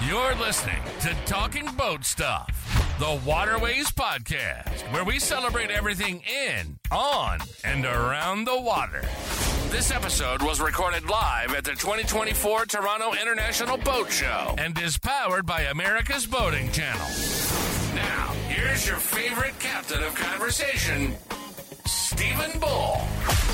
You're listening to Talking Boat Stuff, the Waterways podcast, where we celebrate everything in, on, and around the water. This episode was recorded live at the 2024 Toronto International Boat Show and is powered by America's Boating Channel. Now, here's your favorite captain of conversation, Stephen Bull.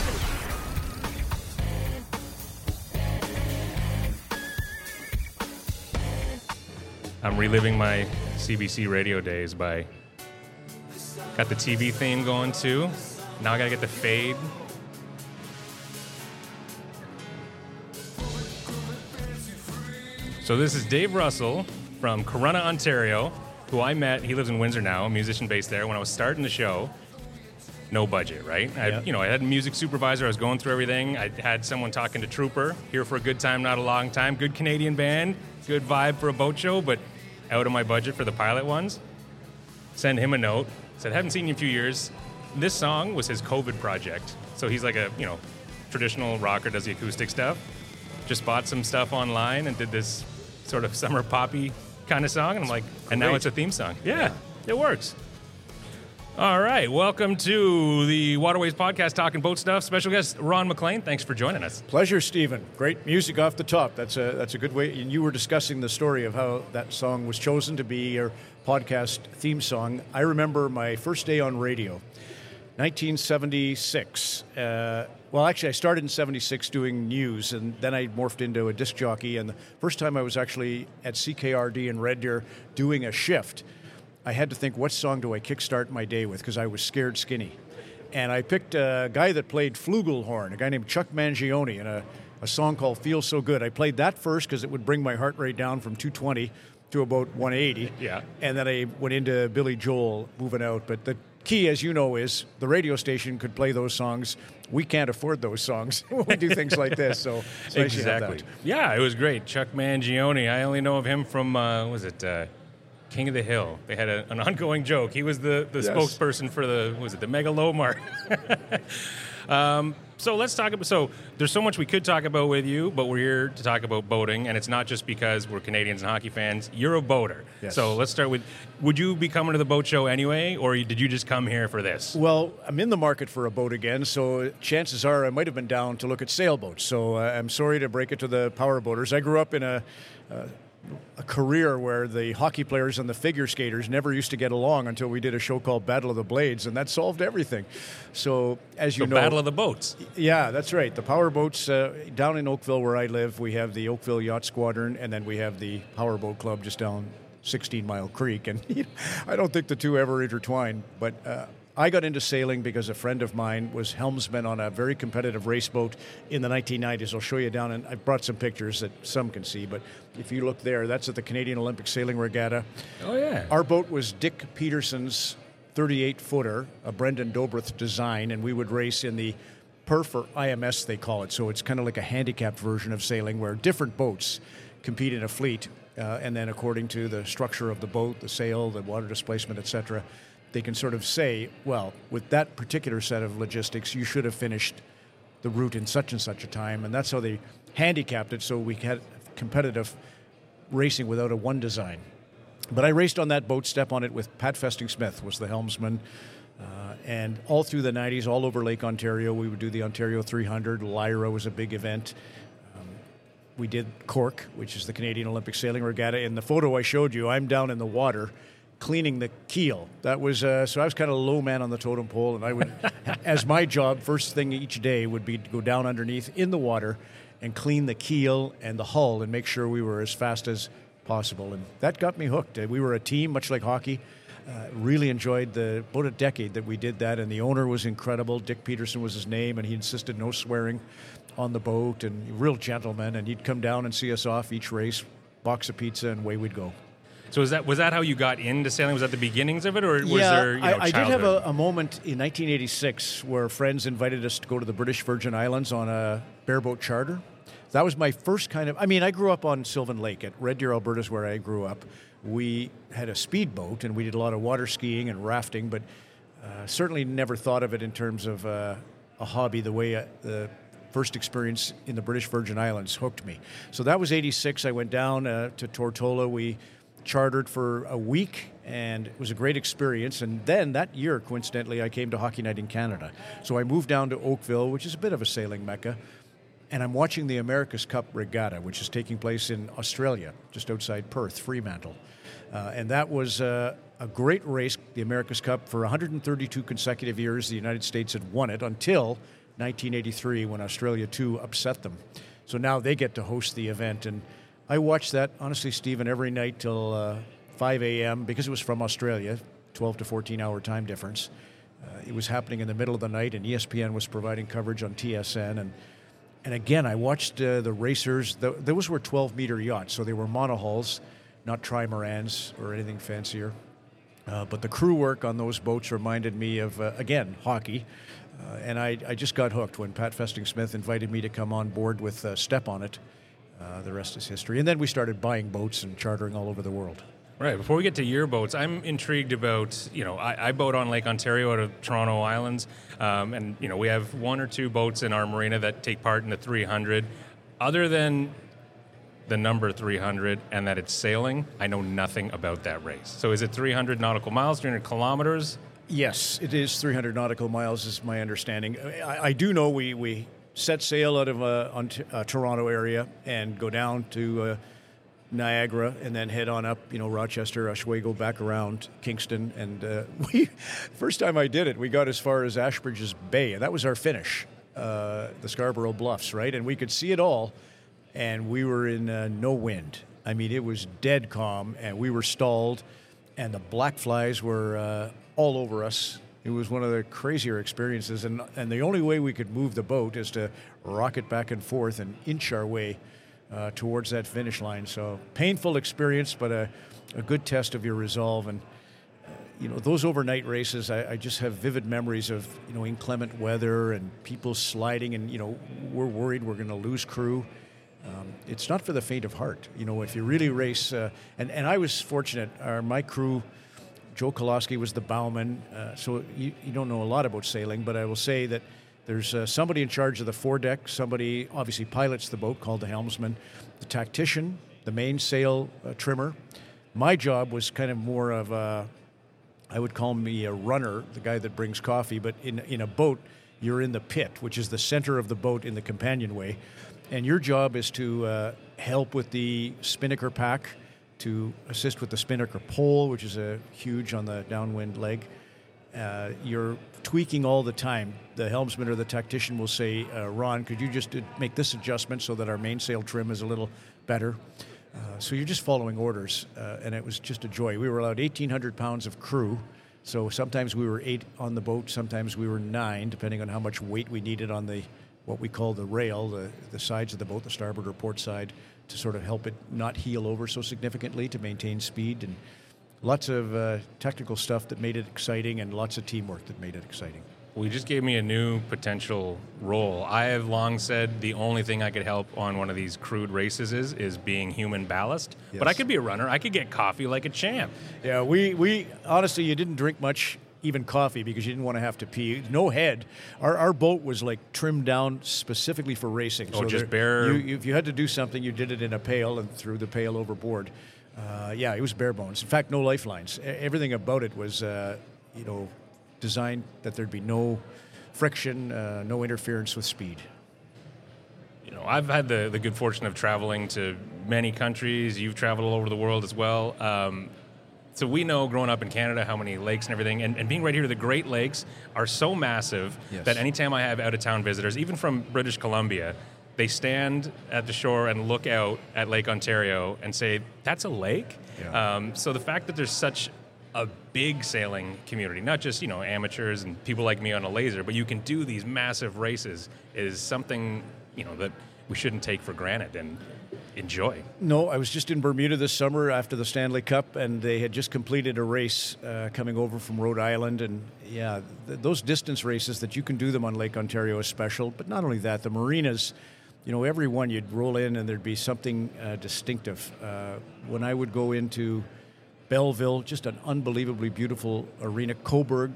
I'm reliving my CBC radio days by got the TV theme going too. Now I gotta get the fade. So this is Dave Russell from Corunna, Ontario, who I met. He lives in Windsor now, a musician based there. When I was starting the show, no budget, right? Yeah. I had a music supervisor. I was going through everything. I had someone talking to Trooper, here for a good time, not a long time. Good Canadian band, good vibe for a boat show, but out of my budget for the pilot ones. Send him a note. Said, haven't seen you in a few years. This song was his COVID project. So he's like a, traditional rocker, does the acoustic stuff. Just bought some stuff online and did this sort of summer poppy kind of song. And I'm like, and now it's a theme song. Yeah, it works. All right, welcome to the Waterways Podcast, Talking Boat Stuff. Special guest, Ron McLean. Thanks for joining us. Pleasure, Stephen. Great music off the top. That's a good way. And you were discussing the story of how that song was chosen to be your podcast theme song. I remember my first day on radio, 1976. Actually, I started in 76 doing news, and then I morphed into a disc jockey. And the first time I was actually at CKRD in Red Deer doing a shift, I had to think, what song do I kickstart my day with? Because I was scared skinny. And I picked a guy that played flugelhorn, a guy named Chuck Mangione, in a song called Feel So Good. I played that first because it would bring my heart rate down from 220 to about 180. Yeah. And then I went into Billy Joel, Moving Out. But the key, as you know, is the radio station could play those songs. We can't afford those songs when we do things like this. So it's nice you have Exactly. that. Yeah, it was great. Chuck Mangione. I only know of him from, King of the Hill. They had an ongoing joke. He was the Yes. spokesperson for the Megalomar. So let's talk about, so there's so much we could talk about with you, but we're here to talk about boating, and it's not just because we're Canadians and hockey fans. You're a boater. Yes. So let's start with, would you be coming to the boat show anyway, or did you just come here for this? Well, I'm in the market for a boat again, so chances are I might have been down to look at sailboats. So I'm sorry to break it to the power boaters. I grew up in a career where the hockey players and the figure skaters never used to get along until we did a show called Battle of the Blades, and that solved everything. So, as you know... Battle of the Boats. Yeah, that's right. The power boats, down in Oakville where I live, we have the Oakville Yacht Squadron, and then we have the Power Boat Club just down 16 Mile Creek. And I don't think the two ever intertwine, but... I got into sailing because a friend of mine was helmsman on a very competitive race boat in the 1990s. I'll show you down, and I brought some pictures that some can see, but if you look there, that's at the Canadian Olympic Sailing Regatta. Oh, yeah. Our boat was Dick Peterson's 38-footer, a Brendan Dobrith design, and we would race in the PERF or IMS, they call it. So it's kind of like a handicapped version of sailing where different boats compete in a fleet, and then according to the structure of the boat, the sail, the water displacement, etc., they can sort of say, well, with that particular set of logistics, you should have finished the route in such and such a time. And that's how they handicapped it, so we had competitive racing without a one design. But I raced on that boat, step on it with Pat Festing-Smith was the helmsman. And all through the 90s, all over Lake Ontario, we would do the Ontario 300. Lyra was a big event. We did Cork, which is the Canadian Olympic Sailing Regatta. In the photo I showed you, I'm down in the water cleaning the keel. That was so I was kind of a low man on the totem pole, and I would, as my job, first thing each day would be to go down underneath in the water and clean the keel and the hull and make sure we were as fast as possible. And that got me hooked. We were a team, much like hockey. Really enjoyed about a decade that we did that, and the owner was incredible. Dick Peterson was his name, and he insisted no swearing on the boat, and a real gentleman, and he'd come down and see us off each race, box of pizza, and away we'd go. So was that how you got into sailing? Was that the beginnings of it, or was there I did have childhood? a moment in 1986 where friends invited us to go to the British Virgin Islands on a bareboat charter. That was my first kind of... I grew up on Sylvan Lake. At Red Deer, Alberta is where I grew up. We had a speedboat, and we did a lot of water skiing and rafting, but certainly never thought of it in terms of a hobby the way first experience in the British Virgin Islands hooked me. So that was 86. I went down to Tortola. We chartered for a week, and it was a great experience. And then that year, coincidentally, I came to Hockey Night in Canada. So I moved down to Oakville, which is a bit of a sailing mecca, and I'm watching the America's Cup Regatta, which is taking place in Australia, just outside Perth, Fremantle. And that was a great race, the America's Cup. For 132 consecutive years, the United States had won it until 1983 when Australia 2 upset them. So now they get to host the event. And I watched that, honestly, Stephen, every night till 5 a.m. because it was from Australia, 12 to 14-hour time difference. It was happening in the middle of the night, and ESPN was providing coverage on TSN. And again, I watched the racers. Those were 12-meter yachts, so they were monohulls, not trimarans or anything fancier. But the crew work on those boats reminded me of, again, hockey. And I just got hooked when Pat Festing-Smith invited me to come on board with Step on It. The rest is history. And then we started buying boats and chartering all over the world. Right. Before we get to your boats, I'm intrigued about, I boat on Lake Ontario out of Toronto Islands. And, we have one or two boats in our marina that take part in the 300. Other than the number 300 and that it's sailing, I know nothing about that race. So is it 300 nautical miles, 300 kilometers? Yes, it is 300 nautical miles is my understanding. I do know we set sail out of Toronto area and go down to Niagara and then head on up, Rochester, Oswego, back around Kingston. And first time I did it, we got as far as Ashbridges Bay, and that was our finish, the Scarborough Bluffs, right? And we could see it all, and we were in no wind. I mean, it was dead calm, and we were stalled, and the black flies were all over us. It was one of the crazier experiences, and the only way we could move the boat is to rock it back and forth and inch our way towards that finish line. So painful experience, but a good test of your resolve. And those overnight races, I just have vivid memories of inclement weather and people sliding, and we're worried we're going to lose crew. It's not for the faint of heart. If you really race, and I was fortunate. My crew, Joe Koloski was the bowman, so you don't know a lot about sailing, but I will say that there's somebody in charge of the foredeck. Somebody obviously pilots the boat called the helmsman, the tactician, the mainsail trimmer. My job was kind of more of I would call me a runner, the guy that brings coffee, but in a boat, you're in the pit, which is the center of the boat in the companionway. And your job is to help with the spinnaker pack, to assist with the spinnaker pole, which is huge on the downwind leg. You're tweaking all the time. The helmsman or the tactician will say, Ron, could you just make this adjustment so that our mainsail trim is a little better? So you're just following orders, and it was just a joy. We were allowed 1,800 pounds of crew, so sometimes we were 8 on the boat, sometimes we were 9, depending on how much weight we needed on what we call the rail, the sides of the boat, the starboard or port side, to sort of help it not heel over so significantly, to maintain speed. And lots of technical stuff that made it exciting, and lots of teamwork that made it exciting. Well, you just gave me a new potential role. I have long said the only thing I could help on one of these crude races is being human ballast. Yes. But I could be a runner. I could get coffee like a champ. Yeah, we honestly, you didn't drink much, even coffee, because you didn't want to have to pee. No head. Our boat was like trimmed down specifically for racing. Oh, so just bare. If you had to do something, you did it in a pail and threw the pail overboard. It was bare bones. In fact, no lifelines. Everything about it was, designed that there'd be no friction, no interference with speed. I've had the good fortune of traveling to many countries. You've traveled all over the world as well. So we know, growing up in Canada, how many lakes and everything, and being right here, the Great Lakes are so massive that anytime I have out-of-town visitors, even from British Columbia, they stand at the shore and look out at Lake Ontario and say, that's a lake? Yeah. So the fact that there's such a big sailing community, not just, amateurs and people like me on a laser, but you can do these massive races is something, that we shouldn't take for granted and enjoy. No, I was just in Bermuda this summer after the Stanley Cup, and they had just completed a race coming over from Rhode Island. And those distance races that you can do them on Lake Ontario is special. But not only that, the marinas, every one you'd roll in and there'd be something distinctive. When I would go into Belleville, just an unbelievably beautiful arena. Coburg,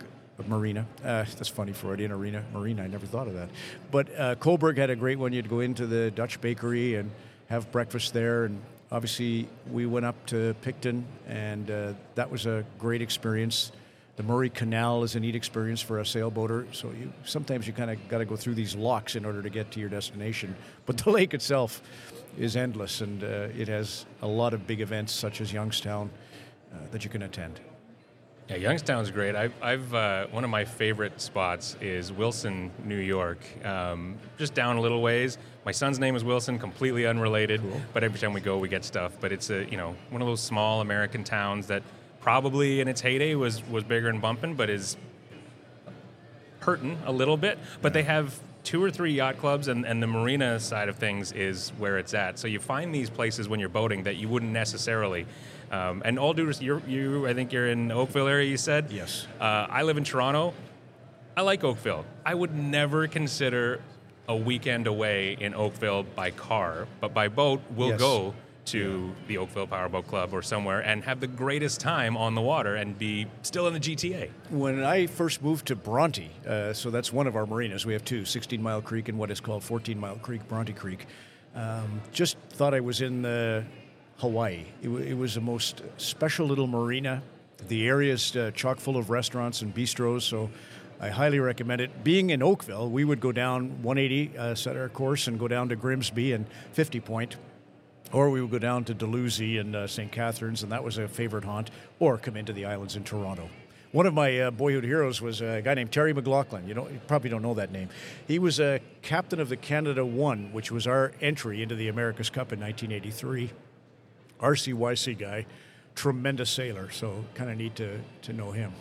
marina. That's funny, Freudian arena. Marina, I never thought of that. But Coburg had a great one. You'd go into the Dutch bakery and have breakfast there. And obviously, we went up to Picton, and that was a great experience. The Murray Canal is a neat experience for a sailboater. So sometimes you kind of got to go through these locks in order to get to your destination. But the lake itself is endless, and it has a lot of big events such as Youngstown that you can attend. Yeah, Youngstown's great. I've one of my favorite spots is Wilson, New York. Just down a little ways. My son's name is Wilson, completely unrelated. Cool. But every time we go, we get stuff. But it's one of those small American towns that probably in its heyday was bigger and bumping, but is hurting a little bit. But they have 2 or 3 yacht clubs, and the marina side of things is where it's at. So you find these places when you're boating that you wouldn't necessarily. And all due to I think you're in the Oakville area, you said? Yes. I live in Toronto. I like Oakville. I would never consider a weekend away in Oakville by car, but by boat, we'll go to the Oakville Powerboat Club or somewhere and have the greatest time on the water and be still in the GTA. When I first moved to Bronte, so that's one of our marinas. We have 2, 16 Mile Creek and what is called 14 Mile Creek, Bronte Creek. Just thought I was in Hawaii. It was the most special little marina. The area is chock full of restaurants and bistros, so I highly recommend it. Being in Oakville, we would go down 180, set our course, and go down to Grimsby and 50 Point. Or we would go down to Dalhousie and St. Catharines, and that was a favorite haunt, or come into the islands in Toronto. One of my boyhood heroes was a guy named Terry McLaughlin. You probably don't know that name. He was a captain of the Canada 1, which was our entry into the America's Cup in 1983. RCYC guy, tremendous sailor, so kind of neat to know him.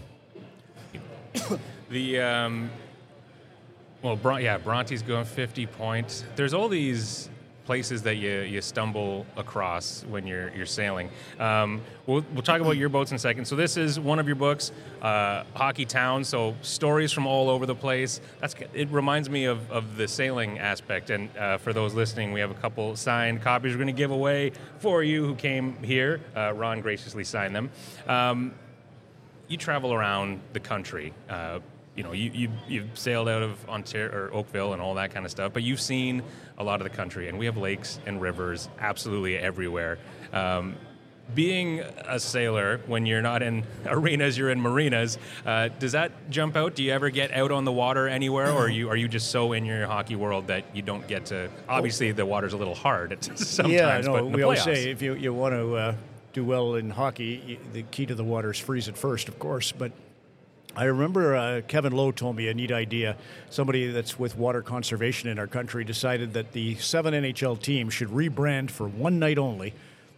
Bronte's going 50 Point. There's all these places that you stumble across when you're sailing. We'll talk about your boats in a second. So this is one of your books, Hockey Town. So stories from all over the place. It reminds me of the sailing aspect. And for those listening, we have a couple signed copies we're going to give away for you who came here. Ron graciously signed them. You travel around the country. You've sailed out of Ontario or Oakville and all that kind of stuff, but you've seen a lot of the country, and we have lakes and rivers absolutely everywhere. Being a sailor, when you're not in arenas, you're in marinas. Does that jump out? Do you ever get out on the water anywhere, or are you just so in your hockey world that you don't get to? Obviously, the water's a little hard sometimes. Yeah, no, but in the we playoffs, always say if you want to do well in hockey, the key to the water is freeze it first, of course, but I remember Kevin Lowe told me a neat idea. Somebody that's with water conservation in our country decided that the 7 NHL teams should rebrand for one night only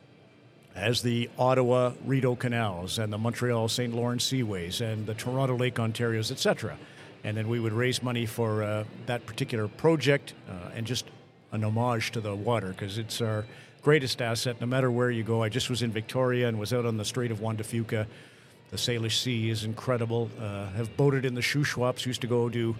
as the Ottawa Rideau Canals and the Montreal St. Lawrence Seaways and the Toronto Lake Ontarios, etc. And then we would raise money for that particular project and just an homage to the water, because it's our greatest asset no matter where you go. I just was in Victoria and was out on the Strait of Juan de Fuca. The Salish Sea is incredible. Have boated in the Shuswaps. Used to go do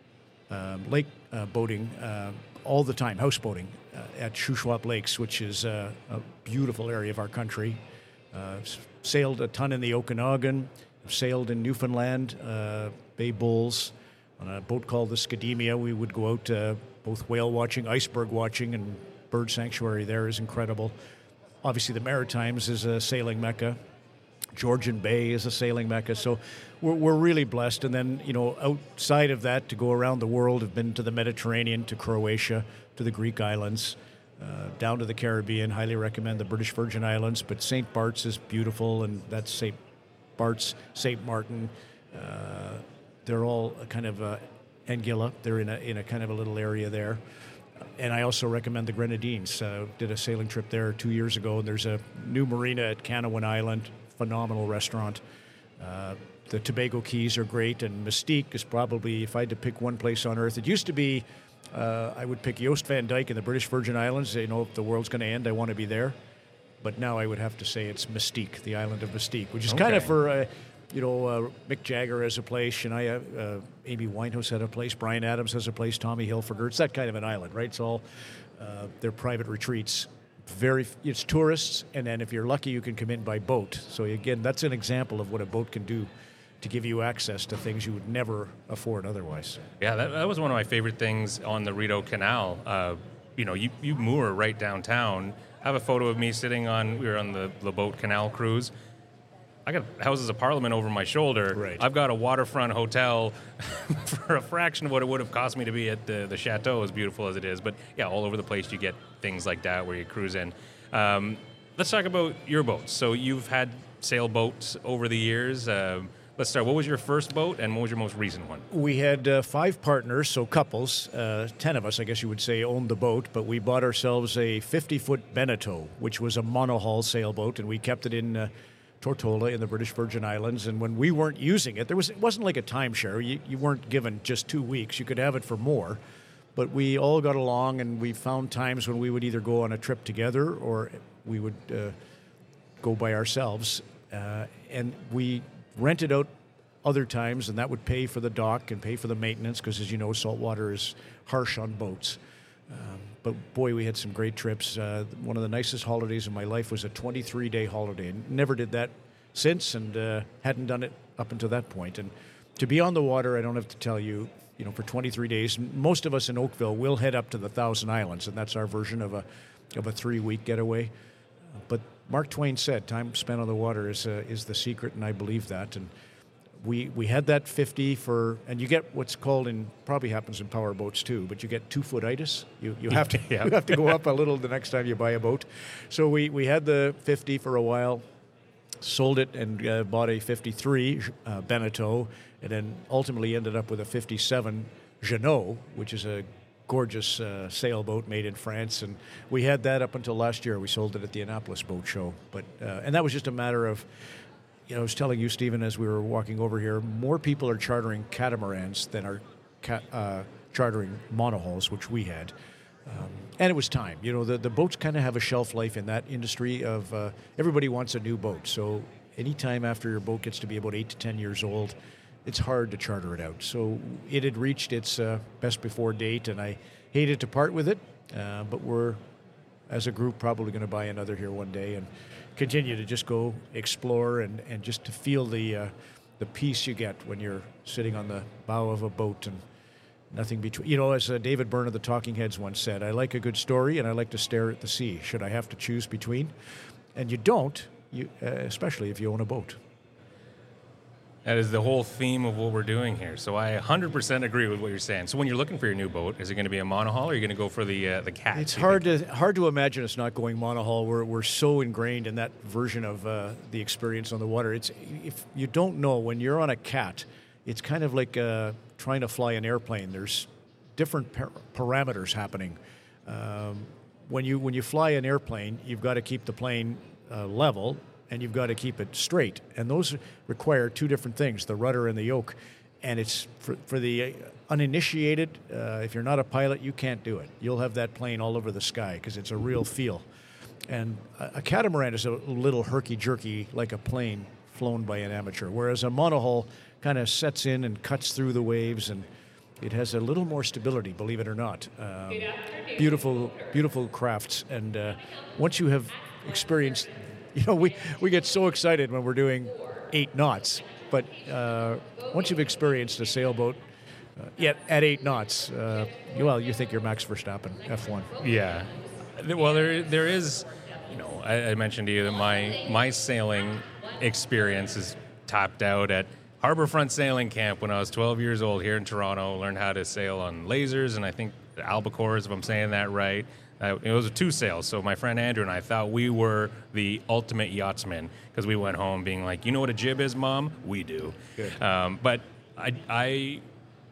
lake boating all the time, houseboating at Shuswap Lakes, which is a beautiful area of our country. Sailed a ton in the Okanagan. Sailed in Newfoundland, Bay Bulls. On a boat called the Skidemia, we would go out both whale watching, iceberg watching, and bird sanctuary there is incredible. Obviously, the Maritimes is a sailing mecca. Georgian Bay is a sailing mecca, so we're really blessed. And then, outside of that, to go around the world, I've been to the Mediterranean, to Croatia, to the Greek islands, down to the Caribbean. Highly recommend the British Virgin Islands, but St. Bart's is beautiful, and that's St. Bart's, St. Martin. They're all kind of Anguilla. They're in a kind of a little area there. And I also recommend the Grenadines. Did a sailing trip there 2 years ago, and there's a new marina at Canawan Island. Phenomenal restaurant. The Tobago Keys are great, and Mystique is probably, if I had to pick one place on earth, it used to be, I would pick Joost van Dyke in the British Virgin Islands. If the world's going to end, I want to be there. But now I would have to say it's Mystique, the island of Mystique, which is kind of for, Mick Jagger has a place, Shania, Amy Winehouse had a place, Bryan Adams has a place, Tommy Hilfiger. It's that kind of an island, right? It's all their private retreats. It's tourists, and then if you're lucky, you can come in by boat. So again, that's an example of what a boat can do to give you access to things you would never afford otherwise. Yeah, that was one of my favorite things on the Rideau Canal. You moor right downtown. I have a photo of me we were on the boat canal cruise. I got Houses of Parliament over my shoulder. Right. I've got a waterfront hotel for a fraction of what it would have cost me to be at the chateau, as beautiful as it is. But yeah, all over the place you get things like that where you cruise in. Let's talk about your boats. So you've had sailboats over the years. Let's start. What was your first boat, and what was your most recent one? We had 5 partners, so couples. 10 of us, I guess you would say, owned the boat, but we bought ourselves a 50-foot Beneteau, which was a monohull sailboat, and we kept it in Tortola in the British Virgin Islands. And when we weren't using it, it wasn't like a timeshare. You weren't given just 2 weeks. You could have it for more. But we all got along, and we found times when we would either go on a trip together or we would go by ourselves. And we rented out other times, and that would pay for the dock and pay for the maintenance because, as you know, saltwater is harsh on boats. But boy, we had some great trips. One of the nicest holidays of my life was a 23-day holiday. Never did that since, and hadn't done it up until that point. And to be on the water, I don't have to tell you, for 23 days, most of us in Oakville will head up to the Thousand Islands, and that's our version of a 3-week getaway. But Mark Twain said, time spent on the water is the secret, and I believe that. And we had that 50 and you get what's called probably happens in power boats too, but you get 2-foot-itis. You have to Yeah. you have to go up a little the next time you buy a boat. So we had the 50 for a while, sold it and bought a 53 Beneteau, and then ultimately ended up with a 57 Jeannot, which is a gorgeous sailboat made in France, and we had that up until last year. We sold it at the Annapolis Boat Show, but and that was just a matter of, I was telling you, Stephen, as we were walking over here, more people are chartering catamarans than are chartering monohulls, which we had. And it was time. The boats kind of have a shelf life in that industry of everybody wants a new boat. So anytime after your boat gets to be about 8 to 10 years old, it's hard to charter it out. So it had reached its best before date, and I hated to part with it. But we're, as a group, probably going to buy another here one day and continue to just go explore and just to feel the peace you get when you're sitting on the bow of a boat and nothing between. As David Byrne of the Talking Heads once said, I like a good story and I like to stare at the sea. Should I have to choose between? And you don't, especially if you own a boat. That is the whole theme of what we're doing here. So I 100% agree with what you're saying. So when you're looking for your new boat, is it going to be a monohull or are you going to go for the cat? It's hard to imagine us not going monohull. We're so ingrained in that version of the experience on the water. If you don't know, when you're on a cat, it's kind of like trying to fly an airplane. There's different parameters happening. When you fly an airplane, you've got to keep the plane level, and you've got to keep it straight. And those require 2 different things, the rudder and the yoke. And it's for the uninitiated, if you're not a pilot, you can't do it. You'll have that plane all over the sky because it's a real feel. And a catamaran is a little herky-jerky like a plane flown by an amateur, whereas a monohull kind of sets in and cuts through the waves, and it has a little more stability, believe it or not. Beautiful, beautiful crafts. And once you have experienced, we get so excited when we're doing 8 knots, but once you've experienced a sailboat at 8 knots, you think you're Max Verstappen, F1. Yeah. Well, there is, I mentioned to you that my sailing experience is topped out at Harbourfront Sailing Camp when I was 12 years old here in Toronto. Learned how to sail on lasers and I think albacores, if I'm saying that right. It was a 2 sails, so my friend Andrew and I thought we were the ultimate yachtsmen because we went home being like, you know what a jib is, Mom? We do. Good. But I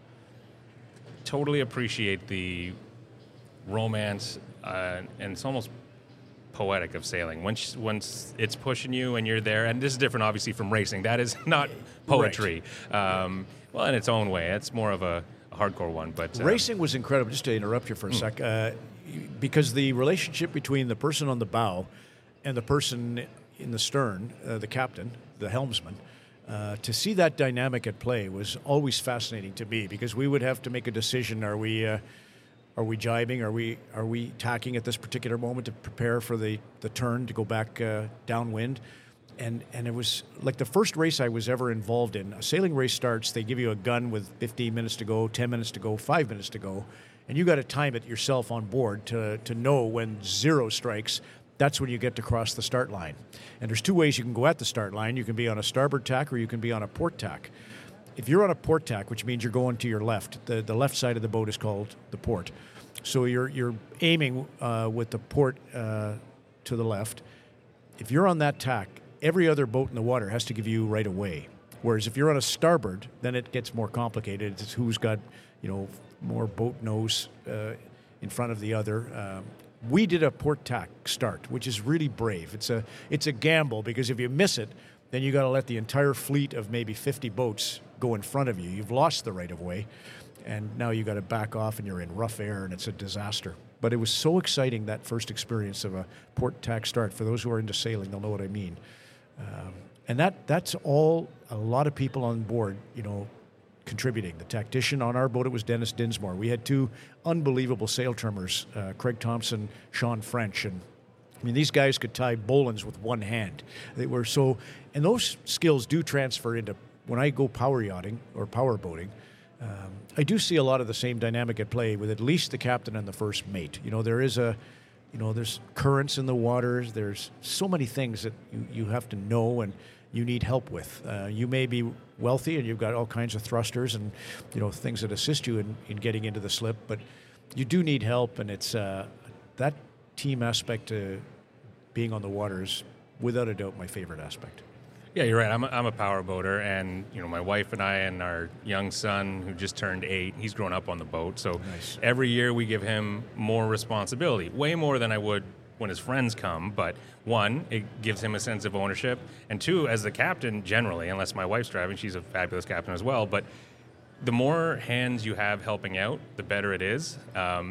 totally appreciate the romance and it's almost poetic of sailing. Once it's pushing you and you're there, and this is different obviously from racing. That is not poetry. Right. Well, in its own way. It's more of a hardcore one. But racing was incredible. Just to interrupt you for a sec. Because the relationship between the person on the bow and the person in the stern, the captain, the helmsman, to see that dynamic at play was always fascinating to me because we would have to make a decision. Are we jibing? Are we tacking at this particular moment to prepare for the turn to go back downwind? And it was like the first race I was ever involved in. A sailing race starts, they give you a gun with 15 minutes to go, 10 minutes to go, 5 minutes to go, and you got to time it yourself on board to know when zero strikes. That's when you get to cross the start line. And there's two ways you can go at the start line. You can be on a starboard tack or you can be on a port tack. If you're on a port tack, which means you're going to your left, the left side of the boat is called the port. So you're aiming with the port to the left. If you're on that tack, every other boat in the water has to give you right away. Whereas if you're on a starboard, then it gets more complicated. It's who's got, more boat nose in front of the other. We did a port tack start, which is really brave. It's a gamble because if you miss it, then you got to let the entire fleet of maybe 50 boats go in front of you. You've lost the right of way, and now you got to back off, and you're in rough air, and it's a disaster. But it was so exciting, that first experience of a port tack start. For those who are into sailing, they'll know what I mean. And that's all a lot of people on board, contributing. The tactician on our boat, it was Dennis Dinsmore. We had two unbelievable sail trimmers, Craig Thompson, Sean French, and these guys could tie bowlines with one hand. They were and those skills do transfer into when I go power yachting or power boating. I do see a lot of the same dynamic at play with at least the captain and the first mate. There is there's currents in the waters. There's so many things that you have to know and you need help with. You may be wealthy and you've got all kinds of thrusters and things that assist you in getting into the slip, but you do need help, and it's that team aspect to being on the water is without a doubt my favorite aspect. Yeah, you're right. I'm a power boater, and my wife and I and our young son, who just turned 8, he's grown up on the boat. So nice. Every year we give him more responsibility, way more than I would when his friends come. But one, it gives him a sense of ownership, and two, as the captain, generally, unless my wife's driving, she's a fabulous captain as well. But the more hands you have helping out, the better it is.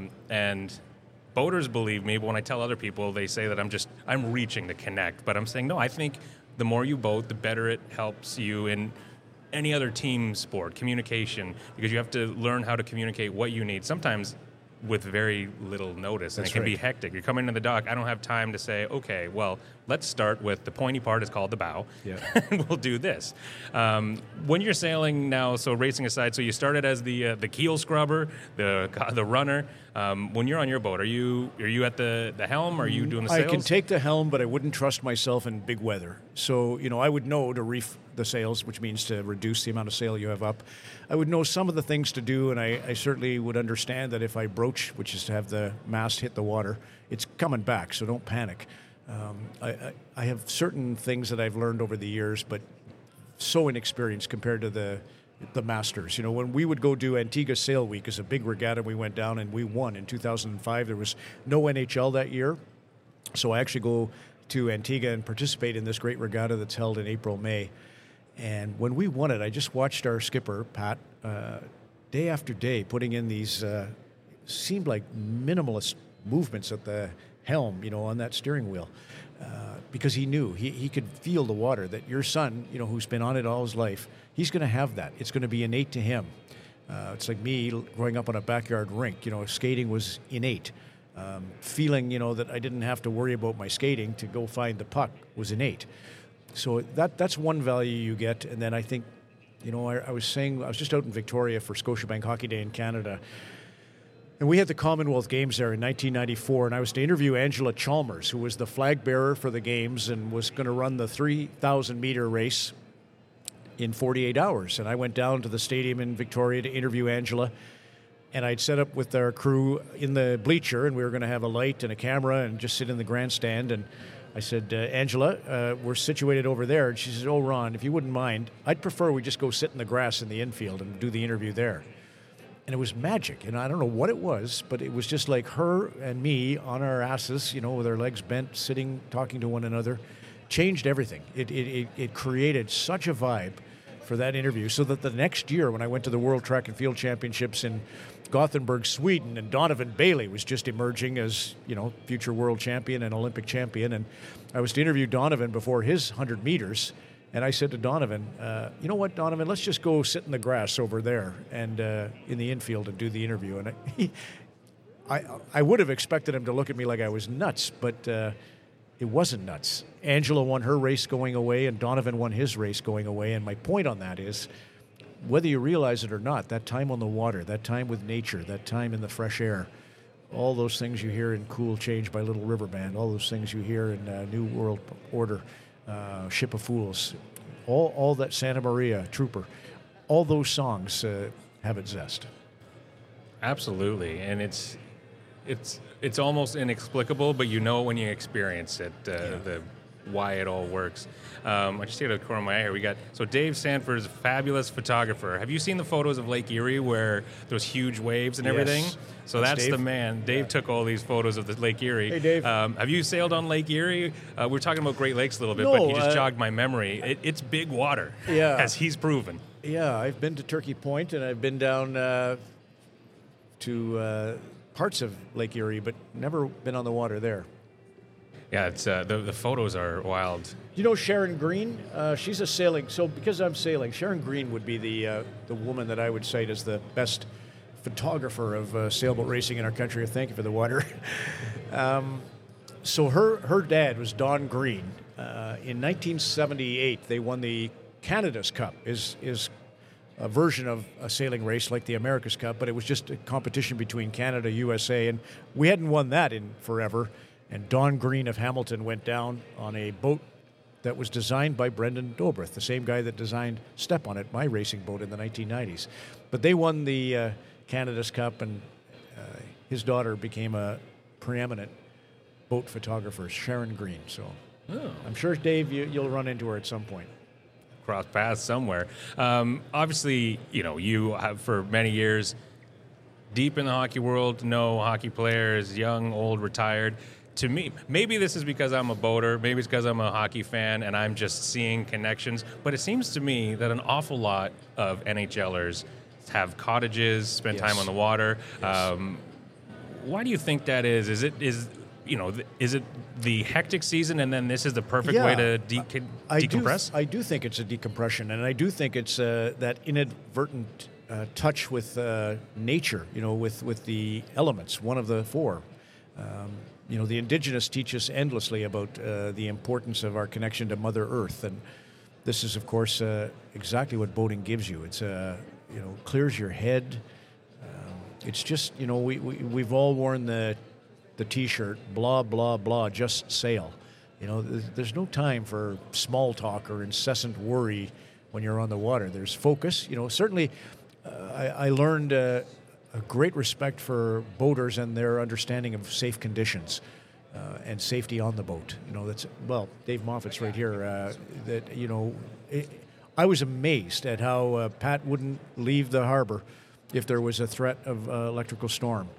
And boaters believe me, but when I tell other people, they say that I'm reaching to connect. But I'm saying no. I think the more you boat, the better it helps you in any other team sport, communication, because you have to learn how to communicate what you need, sometimes with very little notice, and That's it can right. be hectic. You're coming to the dock, I don't have time to say, okay, well, let's start with the pointy part is called the bow, and we'll do this. When you're sailing now, so racing aside, so you started as the keel scrubber, the runner. When you're on your boat, are you at the helm? Are you doing the sails? I can take the helm, but I wouldn't trust myself in big weather. So, I would know to reef the sails, which means to reduce the amount of sail you have up. I would know some of the things to do, and I certainly would understand that if I broach, which is to have the mast hit the water, it's coming back, so don't panic. I have certain things that I've learned over the years, but so inexperienced compared to the masters. When we would go do Antigua Sail Week as a big regatta, we went down and we won in 2005. There was no NHL that year, so I actually go to Antigua and participate in this great regatta that's held in April, May. And when we won it, I just watched our skipper, Pat, day after day, putting in these seemed like minimalist movements at the helm, on that steering wheel, because he knew, he could feel the water, that your son, who's been on it all his life, he's going to have that. It's going to be innate to him. It's like me growing up on a backyard rink. Skating was innate. Feeling, that I didn't have to worry about my skating to go find the puck was innate. So that's one value you get. And then I think, I was just out in Victoria for Scotiabank Hockey Day in Canada, and we had the Commonwealth Games there in 1994, and I was to interview Angela Chalmers, who was the flag bearer for the Games and was going to run the 3,000-meter race in 48 hours. And I went down to the stadium in Victoria to interview Angela, and I'd set up with our crew in the bleacher, and we were going to have a light and a camera and just sit in the grandstand. And I said, Angela, we're situated over there. And she said, oh, Ron, if you wouldn't mind, I'd prefer we just go sit in the grass in the infield and do the interview there. And it was magic. And I don't know what it was, but it was just like her and me on our asses, with our legs bent, sitting, talking to one another. Changed everything. It created such a vibe for that interview, so that the next year when I went to the World Track and Field Championships in Gothenburg, Sweden, and Donovan Bailey was just emerging as, future world champion and Olympic champion. And I was to interview Donovan before his 100 meters. And I said to Donovan, you know what, Donovan, let's just go sit in the grass over there and in the infield and do the interview. And I would have expected him to look at me like I was nuts, but it wasn't nuts. Angela won her race going away, and Donovan won his race going away. And my point on that is, whether you realize it or not, that time on the water, that time with nature, that time in the fresh air, all those things you hear in Cool Change by Little River Band, all those things you hear in New World Order, Ship of Fools, all that Santa Maria, Trooper, all those songs have its zest. Absolutely, and it's almost inexplicable, but you know when you experience it, the why it all works. I just get a corner of my eye here. So Dave Sanford is a fabulous photographer. Have you seen the photos of Lake Erie where there's huge waves and everything? Yes. So that's Dave. The man. Dave took all these photos of the Lake Erie. Hey, Dave. Have you sailed on Lake Erie? We were talking about Great Lakes a little bit, No, but you just jogged my memory. It's big water, as he's proven. Yeah, I've been to Turkey Point, and I've been down to parts of Lake Erie, but never been on the water there. Yeah, it's the photos are wild. You know Sharon Green? She's a sailing. So because I'm sailing, Sharon Green would be the woman that I would cite as the best photographer of sailboat racing in our country. Thank you for the water. So her dad was Don Green. In 1978, they won the Canada's Cup. Is a version of a sailing race like the America's Cup, but it was just a competition between Canada, USA, and we hadn't won that in forever. And Don Green of Hamilton went down on a boat that was designed by Brendan Dobrith, the same guy that designed Step On It, my racing boat in the 1990s. But they won the Canada's Cup, and his daughter became a preeminent boat photographer, Sharon Green. So I'm sure, Dave, you'll run into her at some point. Cross paths somewhere. Obviously, you have for many years deep in the hockey world, know hockey players, young, old, retired. To me, maybe this is because I'm a boater, maybe it's because I'm a hockey fan and I'm just seeing connections, but it seems to me that an awful lot of NHLers have cottages, spend time on the water. Yes. Why do you think that is? Is it the hectic season and then this is the perfect way to decompress? I do think it's a decompression, and I do think it's that inadvertent touch with nature, with the elements, one of the four. The Indigenous teach us endlessly about the importance of our connection to Mother Earth, and this is, of course, exactly what boating gives you. It's clears your head. It's just, we've all worn the T-shirt, blah blah blah, just sail. There's no time for small talk or incessant worry when you're on the water. There's focus. Certainly, I learned a great respect for boaters and their understanding of safe conditions and safety on the boat. Dave Moffat's right here. I was amazed at how Pat wouldn't leave the harbor if there was a threat of electrical storm.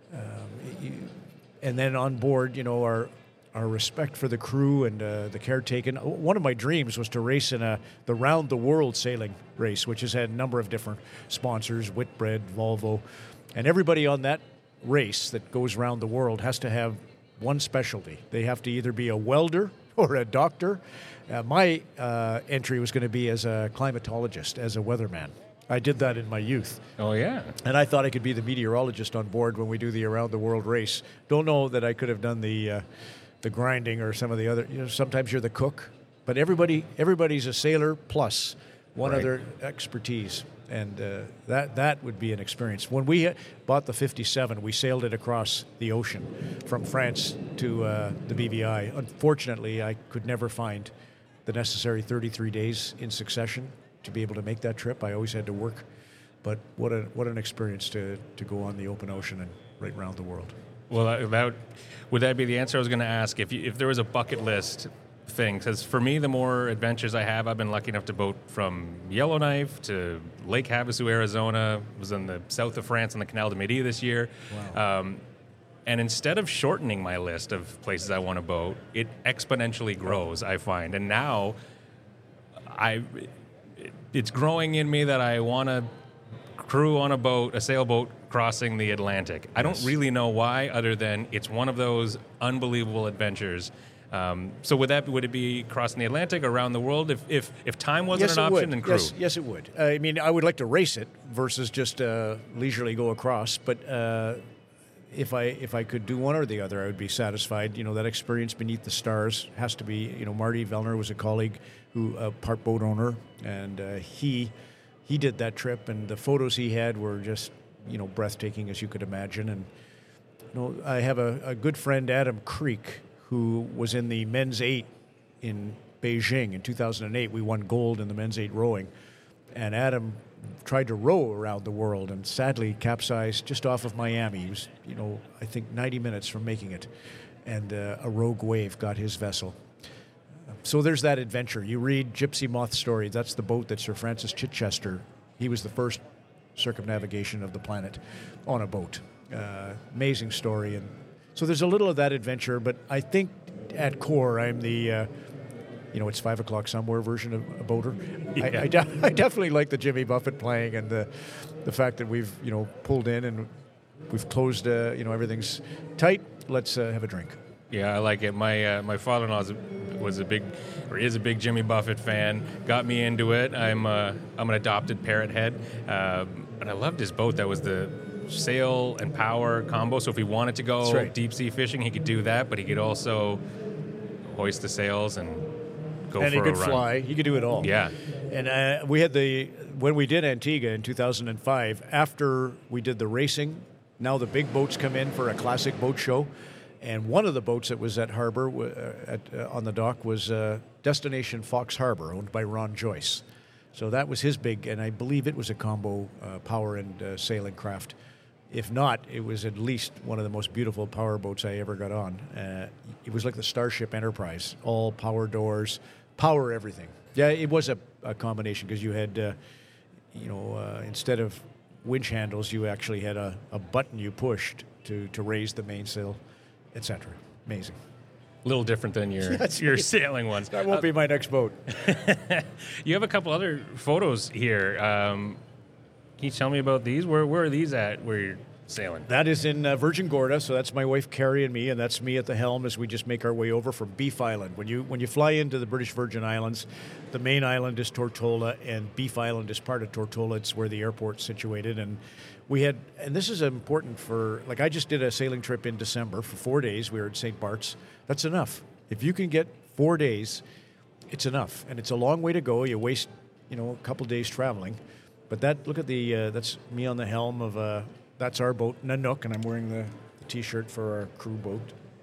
And then on board, our respect for the crew and the care taken. One of my dreams was to race in the Round the World sailing race, which has had a number of different sponsors, Whitbread, Volvo. And everybody on that race that goes around the world has to have one specialty. They have to either be a welder or a doctor. My entry was going to be as a climatologist, as a weatherman. I did that in my youth. Oh, yeah. And I thought I could be the meteorologist on board when we do the Around the World race. Don't know that I could have done the grinding or some of the other. Sometimes you're the cook, but everybody's a sailor plus one other expertise, and that would be an experience. When we bought the 57, we sailed it across the ocean from France to the BVI. Unfortunately, I could never find the necessary 33 days in succession to be able to make that trip. I always had to work, but what an experience to go on the open ocean and right around the world. Well, would that be the answer I was going to ask? If there was a bucket list thing, because for me, the more adventures I have, I've been lucky enough to boat from Yellowknife to Lake Havasu, Arizona. Was in the south of France on the Canal de Midi this year. Wow. And instead of shortening my list of places I want to boat, it exponentially grows, I find. And now it's growing in me that I want to crew on a sailboat crossing the Atlantic. I don't really know why, other than it's one of those unbelievable adventures. So would it be crossing the Atlantic or around the world if time wasn't an option and crew? Yes, it would. I would like to race it versus just leisurely go across. But if I could do one or the other, I would be satisfied. You know, that experience beneath the stars has to be. You know, Marty Vellner was a colleague who part boat owner, and he did that trip, and the photos he had were just, you know, breathtaking as you could imagine. And you know, I have a good friend, Adam Creek, who was in the men's 8 in Beijing in 2008. We won gold in the men's 8 rowing, and Adam tried to row around the world and sadly capsized just off of Miami. He was, you know, I think 90 minutes from making it, and a rogue wave got his vessel. So there's that adventure. You read Gypsy Moth's story. That's the boat that Sir Francis Chichester, he was the first circumnavigation of the planet on a boat. Amazing story. And so there's a little of that adventure, but I think at core I'm the you know, it's 5 o'clock somewhere version of a boater. Yeah. I definitely like the Jimmy Buffett playing, and the fact that we've, you know, pulled in and we've closed, you know, everything's tight. Let's have a drink. Yeah, I like it. My father-in-law is a big Jimmy Buffett fan. Got me into it. I'm an adopted parrot head, and I loved his boat. That was the sail and power combo. So if he wanted to go deep sea fishing, he could do that, but he could also hoist the sails and go for a run. And he could fly. He could do it all. Yeah. And we had when we did Antigua in 2005, after we did the racing, now the big boats come in for a classic boat show. And one of the boats that was at harbor, on the dock, was Destination Fox Harbor, owned by Ron Joyce. So that was his big, and I believe it was a combo power and sailing craft. If not, it was at least one of the most beautiful power boats I ever got on. It was like the Starship Enterprise, all power doors, power everything. Yeah, it was a combination, because you had, you know, instead of winch handles, you actually had a button you pushed to raise the mainsail, etc. Amazing. A little different than your sailing ones. That won't be my next boat. You have a couple other photos here. Can you tell me about these? Where are these at where you're sailing? That is in Virgin Gorda, so that's my wife Carrie and me, and that's me at the helm as we just make our way over from Beef Island. When you fly into the British Virgin Islands, the main island is Tortola, and Beef Island is part of Tortola. It's where the airport's situated, and this is important for, like, I just did a sailing trip in December for 4 days. We were at St. Bart's. That's enough. If you can get 4 days, it's enough, and it's a long way to go. You waste, you know, a couple days traveling, but look at that's me on the helm of that's our boat, Nanook, and I'm wearing the T-shirt for our crew boat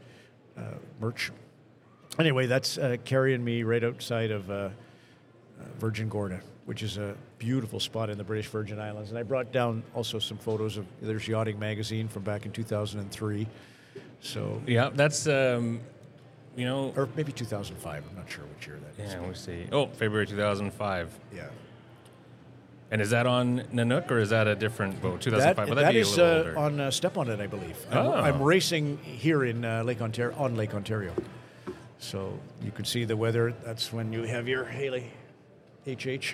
merch. Anyway, that's Carrie and me right outside of Virgin Gorda, which is a beautiful spot in the British Virgin Islands. And I brought down also some photos of, there's Yachting Magazine from back in 2003. So yeah, that's you know, or maybe 2005. I'm not sure which year that is. Yeah, we'll see. Oh, February 2005. Yeah. And is that on Nanook, or is that a different boat? 2005. Well, that'd be a little older. On Step On It, I believe. Oh. I'm racing here in Lake Ontario. So you can see the weather. That's when you have your Haley HH.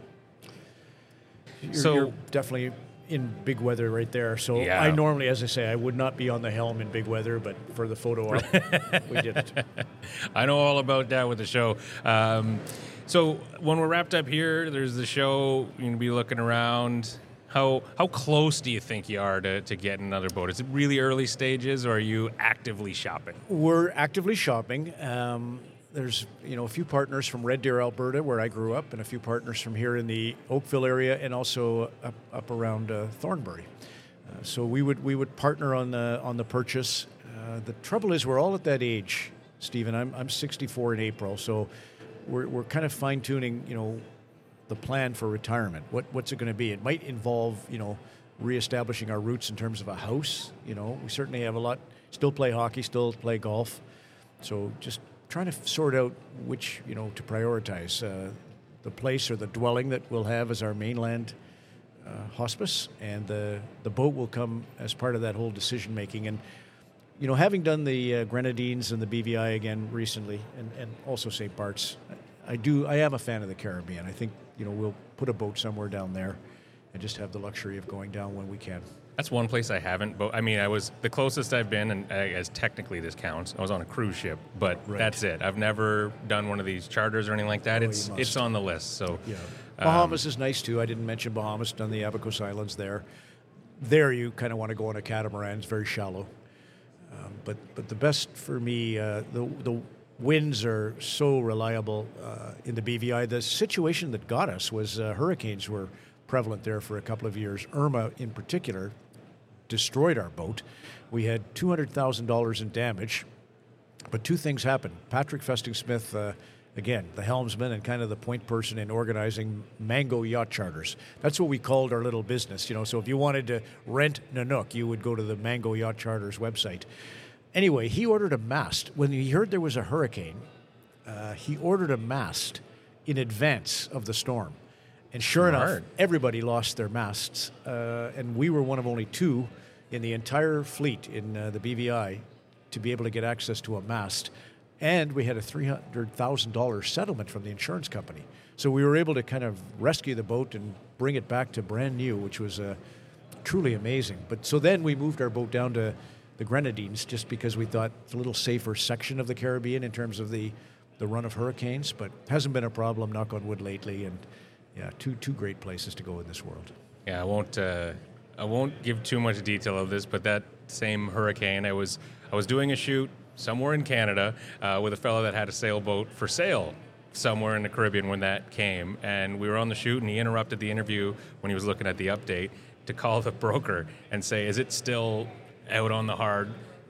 You're definitely in big weather right there. So yeah. I normally, as I say, I would not be on the helm in big weather, but for the photo op, we did it. I know all about that with the show. So when we're wrapped up here, there's the show. You're going to be looking around. How close do you think you are to getting another boat? Is it really early stages, or are you actively shopping? We're actively shopping. There's a few partners from Red Deer, Alberta, where I grew up, and a few partners from here in the Oakville area, and also up around Thornbury. So we would partner on the purchase. The trouble is, we're all at that age, Stephen. I'm 64 in April, so we're kind of fine tuning, the plan for retirement. What's it going to be? It might involve, reestablishing our roots in terms of a house. We certainly have a lot. Still play hockey, still play golf. So just trying to sort out which, to prioritize the place or the dwelling that we'll have as our mainland hospice, and the boat will come as part of that whole decision making. And having done the Grenadines and the BVI again recently, and also St. Bart's, I am a fan of the Caribbean. I think we'll put a boat somewhere down there and just have the luxury of going down when we can. That's one place I haven't. I mean, I was the closest I've been, and as technically this counts, I was on a cruise ship, but That's it. I've never done one of these charters or anything like that. It's on the list. So yeah, Bahamas is nice too. I didn't mention Bahamas. Done the Abacos Islands there. there you kind of want to go on a catamaran. It's very shallow. But the best for me, the winds are so reliable in the BVI. The situation that got us was hurricanes were prevalent there for a couple of years. Irma, in particular, destroyed our boat. We had $200,000 in damage, but two things happened. Patrick Festing-Smith, again, the helmsman and kind of the point person in organizing Mango Yacht Charters. That's what we called our little business. So if you wanted to rent Nanook, you would go to the Mango Yacht Charters website. Anyway, he ordered a mast. When he heard there was a hurricane, he ordered a mast in advance of the storm. And sure enough, everybody lost their masts. And we were one of only two in the entire fleet in the BVI to be able to get access to a mast. And we had a $300,000 settlement from the insurance company. So we were able to kind of rescue the boat and bring it back to brand new, which was truly amazing. But so then we moved our boat down to the Grenadines just because we thought it's a little safer section of the Caribbean in terms of the run of hurricanes, but hasn't been a problem, knock on wood, lately. And yeah, two great places to go in this world. Yeah, I won't give too much detail of this, but that same hurricane, I was doing a shoot somewhere in Canada with a fellow that had a sailboat for sale somewhere in the Caribbean when that came, and we were on the shoot, and he interrupted the interview when he was looking at the update to call the broker and say, is it still out on the hard?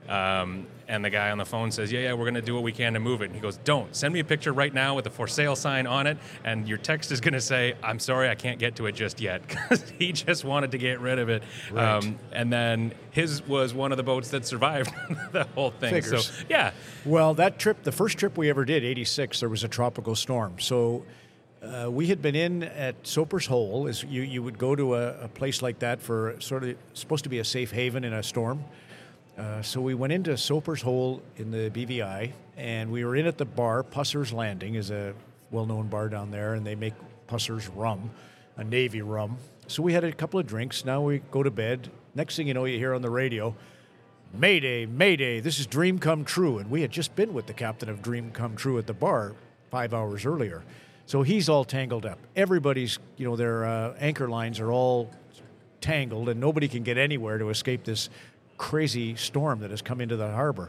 And the guy on the phone says, yeah, we're going to do what we can to move it. And he goes, don't. Send me a picture right now with a for sale sign on it, and your text is going to say, I'm sorry, I can't get to it just yet, because he just wanted to get rid of it. Right. And then his was one of the boats that survived the whole thing. Figures. So, yeah. Well, that trip, the first trip we ever did, 86, there was a tropical storm. So we had been in at Soper's Hole. You would go to a place like that for sort of supposed to be a safe haven in a storm. So we went into Soper's Hole in the BVI, and we were in at the bar. Pusser's Landing is a well-known bar down there, and they make Pusser's rum, a Navy rum. So we had a couple of drinks. Now we go to bed. Next thing you know, you hear on the radio, Mayday, Mayday, this is Dream Come True. And we had just been with the captain of Dream Come True at the bar 5 hours earlier. So he's all tangled up. Everybody's, their anchor lines are all tangled, and nobody can get anywhere to escape this crazy storm that has come into the harbor.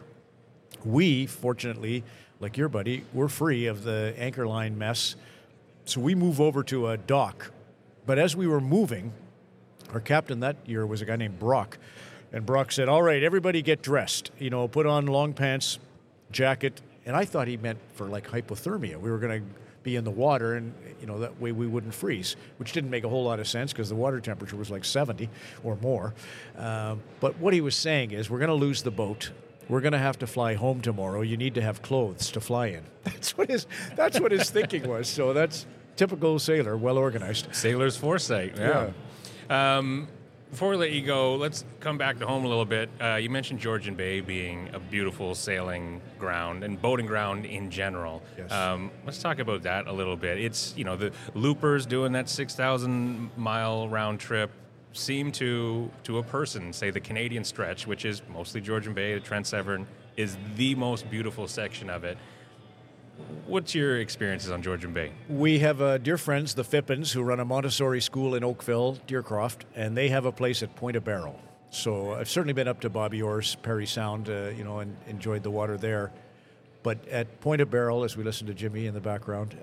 We, fortunately, like your buddy, we're free of the anchor line mess. So we move over to a dock. But as we were moving, our captain that year was a guy named Brock. And Brock said, all right, everybody get dressed. Put on long pants, jacket. And I thought he meant for like hypothermia. We were going to be in the water, and that way we wouldn't freeze, which didn't make a whole lot of sense because the water temperature was like 70 or more. But what he was saying is, we're going to lose the boat. We're going to have to fly home tomorrow. You need to have clothes to fly in. That's what his thinking was. So that's typical sailor, well organized. Sailor's foresight. Yeah. Before we let you go, let's come back to home a little bit. You mentioned Georgian Bay being a beautiful sailing ground and boating ground in general. Yes. Let's talk about that a little bit. It's, the loopers doing that 6,000-mile round trip seem to a person, say the Canadian stretch, which is mostly Georgian Bay, the Trent Severn, is the most beautiful section of it. What's your experiences on Georgian Bay? We have dear friends, the Phippins, who run a Montessori school in Oakville, Deercroft, and they have a place at Point of Barrel. So I've certainly been up to Bobby Orr's, Perry Sound, and enjoyed the water there. But at Point of Barrel, as we listen to Jimmy in the background,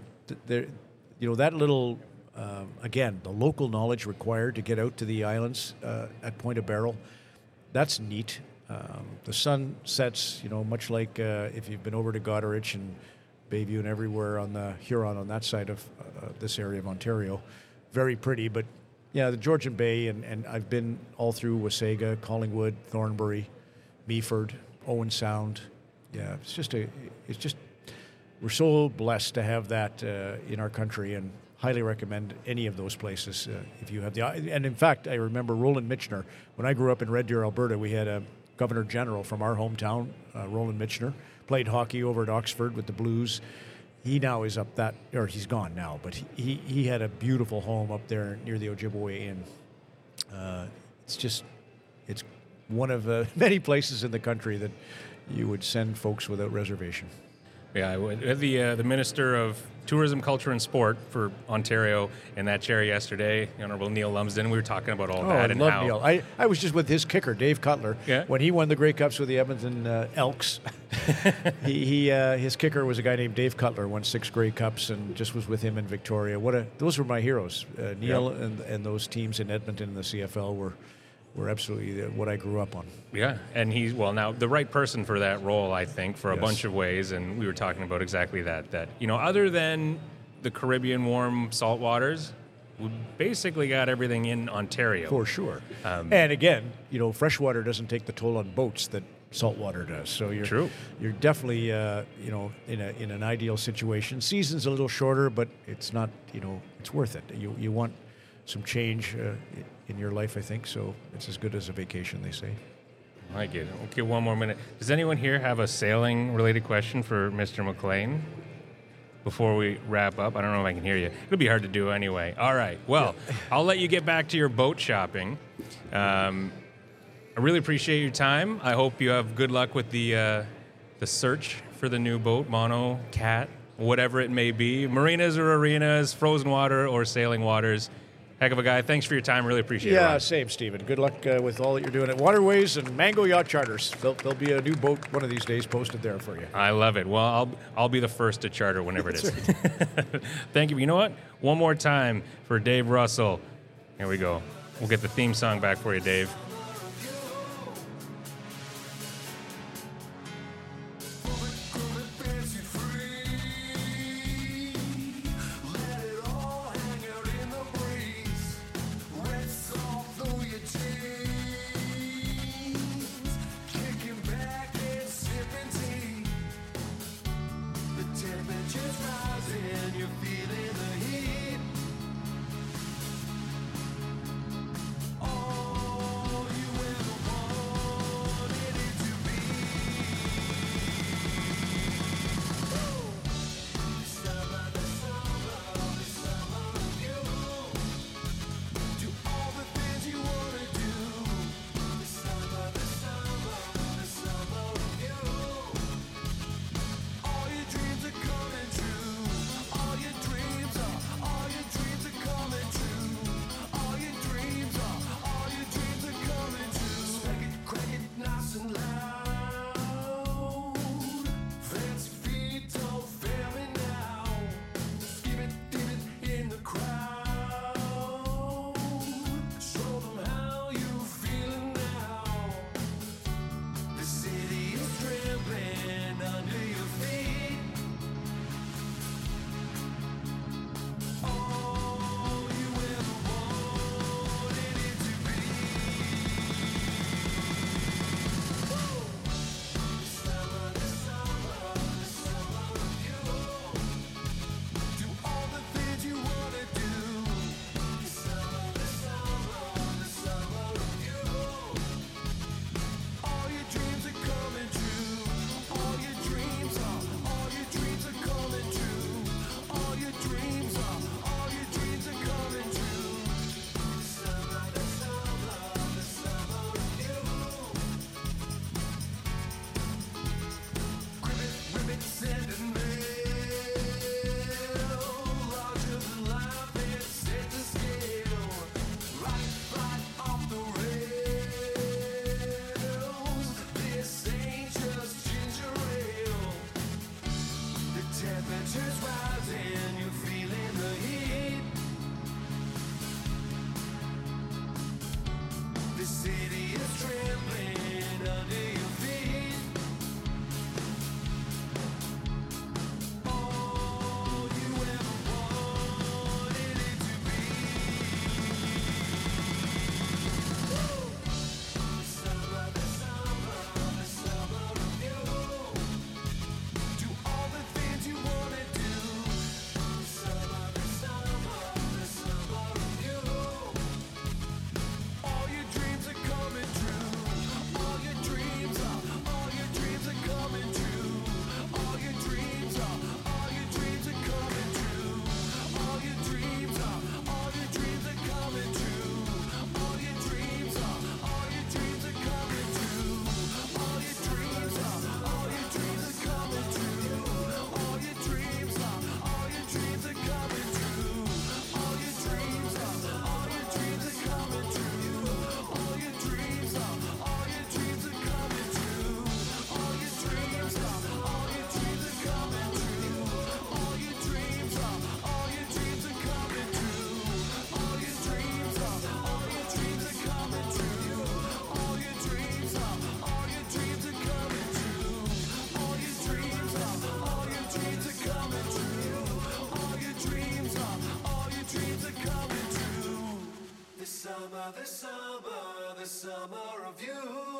that little, again, the local knowledge required to get out to the islands at Point of Barrel, that's neat. The sun sets, much like if you've been over to Goderich and Bayview and everywhere on the Huron on that side of this area of Ontario. Very pretty, but yeah, the Georgian Bay, and I've been all through Wasaga, Collingwood, Thornbury, Meaford, Owen Sound. Yeah, it's just we're so blessed to have that in our country, and highly recommend any of those places if you have the. And in fact, I remember Roland Michener. When I grew up in Red Deer, Alberta, we had a Governor General from our hometown, Roland Michener, played hockey over at Oxford with the Blues. He now is up that, or he's gone now, but he had a beautiful home up there near the Ojibwe Inn. It's one of many places in the country that you would send folks without reservation. Yeah, the Minister of tourism, culture, and sport for Ontario in that chair yesterday. The Honorable Neil Lumsden. We were talking about all that I and love how Neil. I was just with his kicker, Dave Cutler, when he won the Grey Cups with the Edmonton Elks. His kicker was a guy named Dave Cutler, won 6 Grey Cups, and just was with him in Victoria. Those were my heroes. Neil and those teams in Edmonton in the CFL were absolutely what I grew up on. Yeah, and he's, now the right person for that role, I think, for a bunch of ways, and we were talking about exactly that, other than the Caribbean warm salt waters, we basically got everything in Ontario. For sure. And again, freshwater doesn't take the toll on boats that saltwater does. So you're definitely, in an ideal situation. Season's a little shorter, but it's not, it's worth it. You want some change in your life, I think, so it's as good as a vacation, they say. I get it. Okay, one more minute. Does anyone here have a sailing-related question for Mr. McLean before we wrap up? I don't know if I can hear you. It'll be hard to do anyway. All right. Well, I'll let you get back to your boat shopping. I really appreciate your time. I hope you have good luck with the search for the new boat, Mono, Cat, whatever it may be. Marinas or arenas, frozen water or sailing waters. Heck of a guy. Thanks for your time. Really appreciate it. Yeah, same, Stephen. Good luck with all that you're doing at Waterways and Mango Yacht Charters. There'll be a new boat one of these days posted there for you. I love it. Well, I'll be the first to charter whenever it is. Thank you. You know what? One more time for Dave Russell. Here we go. We'll get the theme song back for you, Dave. summer, the summer of you.